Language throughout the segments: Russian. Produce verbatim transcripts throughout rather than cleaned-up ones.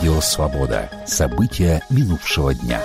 Радио «Свобода». События минувшего дня.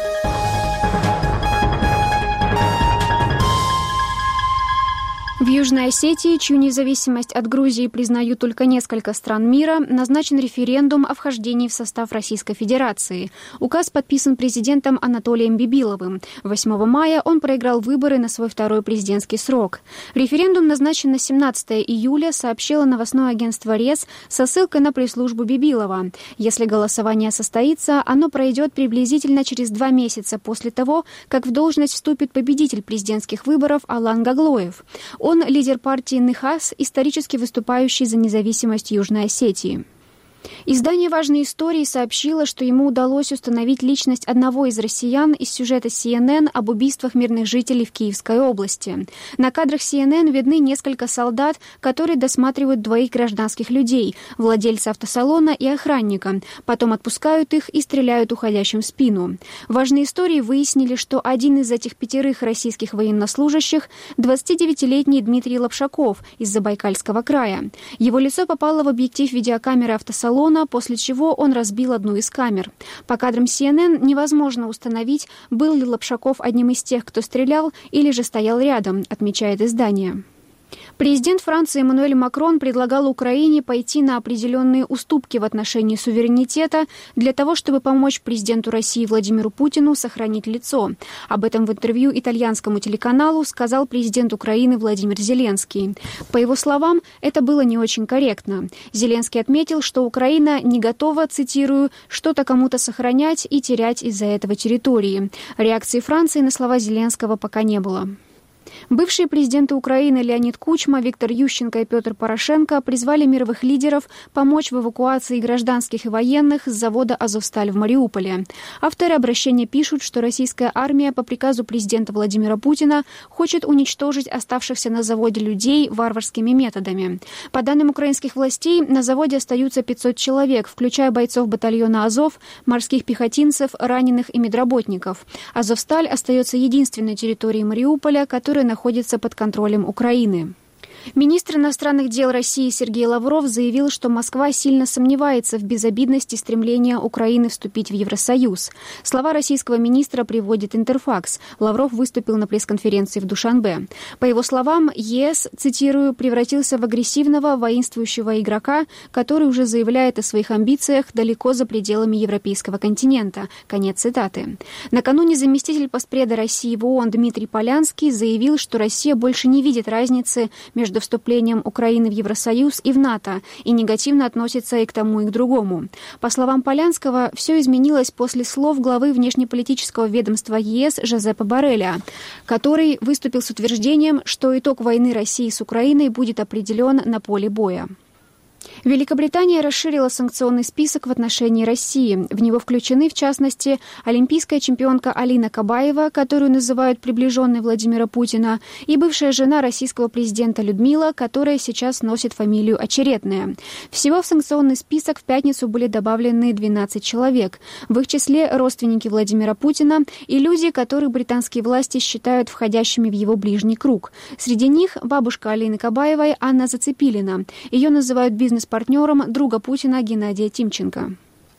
В Южной Осетии, чью независимость от Грузии признают только несколько стран мира, назначен референдум о вхождении в состав Российской Федерации. Указ подписан президентом Анатолием Бибиловым. восьмого мая он проиграл выборы на свой второй президентский срок. Референдум назначен на семнадцатое июля, сообщило новостное агентство РЕС со ссылкой на пресс-службу Бибилова. Если голосование состоится, оно пройдет приблизительно через два месяца после того, как в должность вступит победитель президентских выборов Алан Гаглоев. Он лидер партии НХАС, исторически выступающий за независимость Южной Осетии. Издание «Важные истории» сообщило, что ему удалось установить личность одного из россиян из сюжета Си Эн Эн об убийствах мирных жителей в Киевской области. На кадрах Си Эн Эн видны несколько солдат, которые досматривают двоих гражданских людей, владельца автосалона и охранника. Потом отпускают их и стреляют уходящим в спину. «Важные истории» выяснили, что один из этих пятерых российских военнослужащих – двадцатидевятилетний Дмитрий Лапшаков из Забайкальского края. Его лицо попало в объектив видеокамеры автосалона, после чего он разбил одну из камер. По кадрам Си Эн Эн невозможно установить, был ли Лапшаков одним из тех, кто стрелял, или же стоял рядом, отмечает издание. Президент Франции Эммануэль Макрон предлагал Украине пойти на определенные уступки в отношении суверенитета для того, чтобы помочь президенту России Владимиру Путину сохранить лицо. Об этом в интервью итальянскому телеканалу сказал президент Украины Владимир Зеленский. По его словам, это было не очень корректно. Зеленский отметил, что Украина не готова, цитирую, «что-то кому-то сохранять и терять из-за этого территории». Реакции Франции на слова Зеленского пока не было. Бывшие президенты Украины Леонид Кучма, Виктор Ющенко и Петр Порошенко призвали мировых лидеров помочь в эвакуации гражданских и военных с завода «Азовсталь» в Мариуполе. Авторы обращения пишут, что российская армия по приказу президента Владимира Путина хочет уничтожить оставшихся на заводе людей варварскими методами. По данным украинских властей, на заводе остаются пятьсот человек, включая бойцов батальона «Азов», морских пехотинцев, раненых и медработников. «Азовсталь» остается единственной территорией Мариуполя, которая находится под контролем Украины. Министр иностранных дел России Сергей Лавров заявил, что Москва сильно сомневается в безобидности стремления Украины вступить в Евросоюз. Слова российского министра приводит Интерфакс. Лавров выступил на пресс-конференции в Душанбе. По его словам, ЕС, цитирую, превратился в агрессивного, воинствующего игрока, который уже заявляет о своих амбициях далеко за пределами европейского континента. Конец цитаты. Накануне заместитель постпреда России в ООН Дмитрий Полянский заявил, что Россия больше не видит разницы между Между вступлением Украины в Евросоюз и в НАТО и негативно относится и к тому, и к другому. По словам Полянского, все изменилось после слов главы внешнеполитического ведомства ЕС Жозепа Борреля, который выступил с утверждением, что итог войны России с Украиной будет определен на поле боя. Великобритания расширила санкционный список в отношении России. В него включены, в частности, олимпийская чемпионка Алина Кабаева, которую называют приближенной Владимира Путина, и бывшая жена российского президента Людмила, которая сейчас носит фамилию Очеретная. Всего в санкционный список в пятницу были добавлены двенадцать человек. В их числе родственники Владимира Путина и люди, которых британские власти считают входящими в его ближний круг. Среди них бабушка Алины Кабаевой Анна Зацепилина. Ее называют бизнес партнером друга Путина Геннадия Тимченко.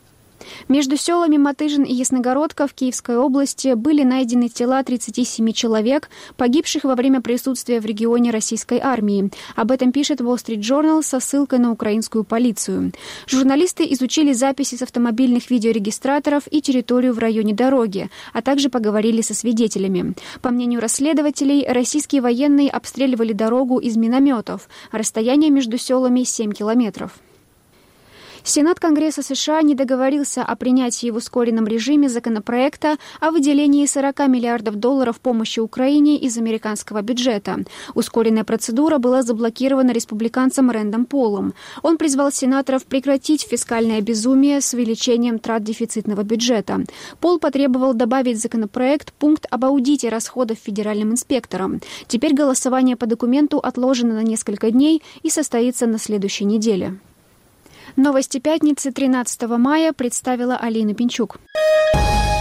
Между селами Матыжин и Ясногородка в Киевской области были найдены тела тридцати семи человек, погибших во время присутствия в регионе российской армии. Об этом пишет Wall Street Journal со ссылкой на украинскую полицию. Журналисты изучили записи с автомобильных видеорегистраторов и территорию в районе дороги, а также поговорили со свидетелями. По мнению расследователей, российские военные обстреливали дорогу из минометов. Расстояние между селами семь километров. Сенат Конгресса США не договорился о принятии в ускоренном режиме законопроекта о выделении сорока миллиардов долларов помощи Украине из американского бюджета. Ускоренная процедура была заблокирована республиканцем Рэндом Полом. Он призвал сенаторов прекратить фискальное безумие с увеличением трат дефицитного бюджета. Пол потребовал добавить в законопроект пункт об аудите расходов федеральным инспекторам. Теперь голосование по документу отложено на несколько дней и состоится на следующей неделе. Новости пятницы тринадцатого мая представила Алина Пинчук.